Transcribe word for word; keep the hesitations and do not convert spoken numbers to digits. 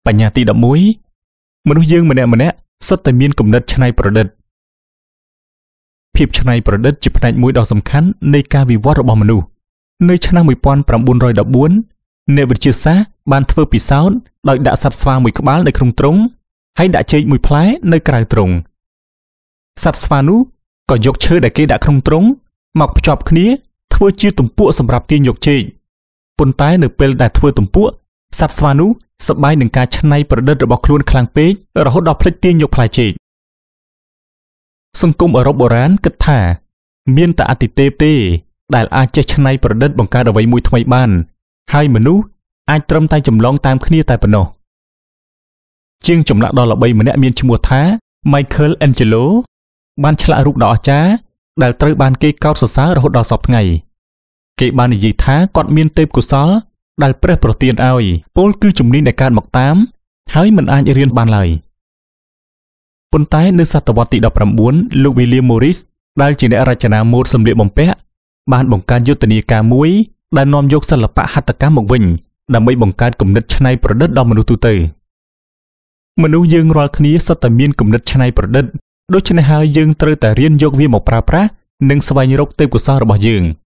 បញ្ញាទីដប់មួយមនុស្សយើងម្នាក់ម្នាក់សុទ្ធតែមានគំនិតច្នៃប្រឌិតភាពច្នៃប្រឌិតជាផ្នែកមួយដ៏សំខាន់នៃការវិវត្តរបស់មនុស្សនៅឆ្នាំmột nghìn chín trăm mười bốnអ្នកវិទ្យាសាស្ត្របានធ្វើពិសោធន៍ដោយដាក់សត្វស្វាមួយក្បាលនៅក្នុងទ្រុងហើយដាក់ចេកមួយផ្លែនៅក្រៅទ្រុងសត្វស្វានោះក៏យកឈើដែលគេដាក់ក្នុងទ្រុងមកភ្ជាប់គ្នាធ្វើជាទំពក់សម្រាប់ទាញយកចេកប៉ុន្តែនៅពេលដែលធ្វើទំពក់សត្វស្វានោះសប្បាយនឹងការច្នៃប្រឌិតរបស់ខ្លួនខ្លាំងពេករហូតដល់ភ្លេចទាញយកផ្លែចេកសង្គមអឺរ៉ុបបុរាណគិតថាមានតែអតិទេពទេដែលអាចចេះច្នៃប្រឌិតបង្កើតអ្វីមួយថ្មីបានហើយមនុស្សអាចត្រឹមតែចម្លងតាមគ្នាតែប៉ុណ្ណោះជាងចម្លាក់ដ៏ល្បីម្នាក់មានឈ្មោះថា Michael Angelo បានឆ្លាក់រូបដ៏អស្ចារ្យដែលត្រូវបានគេកោតសរសើររហូតដល់សព្វថ្ងៃគេបាននិយាយថាគាត់មានទេពកោសល្យដែលព្រះប្រទានឲ្យពោលគឺជំនាញដែលកើតមកតាមហើយមិនអាចរៀនបានឡើយប៉ុន្តែនៅសតវត្សទីដប់ប្រាំបួនលោក William Morris ដែលជាអ្នករចនាម៉ូដសម្លៀកបំពាក់បានបង្កើតយុទ្ធនាការមួយដែលនាំយកសិល្បៈហត្ថកម្មមកវិញដើម្បីបង្កើតគំនិតច្នៃប្រឌិតដល់មនុស្សទូទៅមនុស្សយើងរាល់គ្នាសុទ្ធតែមានគំនិតច្នៃប្រឌិតដូច្នេះហើយយើងត្រូវតែរៀនយកវាមកប្រើប្រាស់និងស្វែងរកទេពកោសល្យរបស់យើង